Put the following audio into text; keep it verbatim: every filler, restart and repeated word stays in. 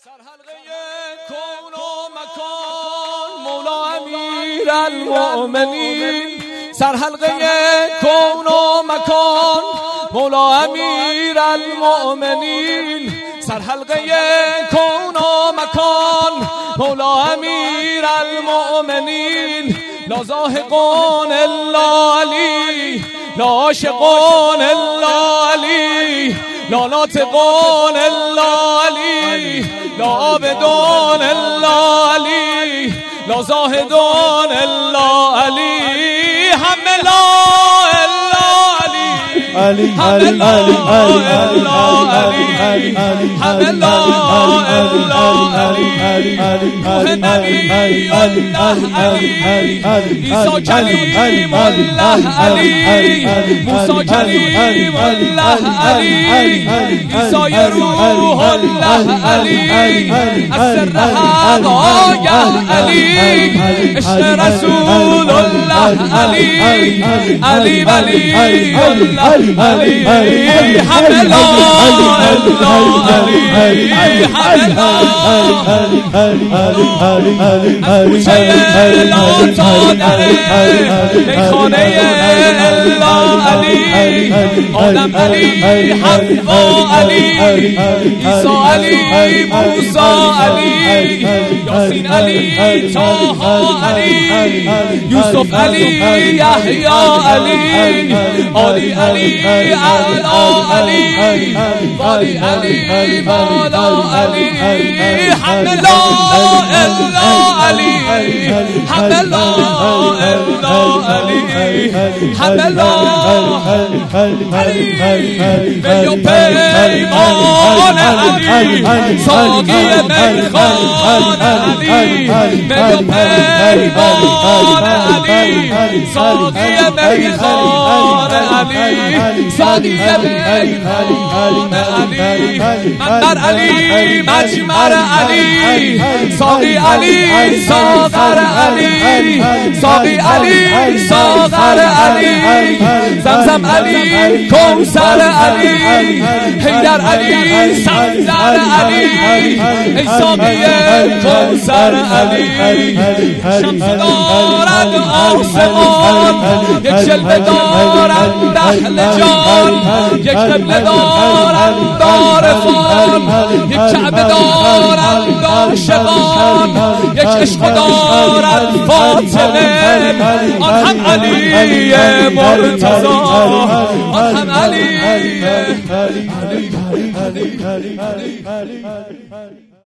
سرحلقه کون و مکان مولا امیر المؤمنین، سرحلقه کون و مکان مولا امیر المؤمنین، سرحلقه کون و مکان مولا امیر المؤمنین. لا زاهقون الا علی، لا عاشقون الا علی، لا ناطقون الا علی، لا عابدون الا علی، لا زاهدون الا علی، همه لا الا علی، همه لا الا علی، همه لا الا علی، روح نبی الله علی، عیسی کلیم الله علی، موسی کلیم الله علی، عیسی روح الله علی، السر حقایق علی، عشق رسول الله علی، علی ولی الله علی، همه لا الا علی، همه لا کوچه لا تا در میخانه الا علی، آدم علی، حوا علی، عیسی علی، موسی علی، یاسین علی، طه علی، یوسف علی، یحیی علی، علی علی، اعلی علی، والی علی، بالا علی، همه لا الا علی، همه لا الا علی، همه لا علی، به پیمان علی، ساقی میخوان علی، به پیمان علی، ساقی میخوان علی، ساقی میخوان علی، منبر علی، مجمر علی، ساقی علی، ساغر علی، ساقی علی، ساغر علی، زمزم علی، کوثر علی، حیدر علی، صفدر علی، ای ساقی کوثر علی. شمس دارد آسمان، یک جلوه دارد اهل جان، یک قبله دارد عارفان، یک کعبه دارد عاشقان، یک عشق دارد فاطمه، آن هم علی مرتضی، آن هم علی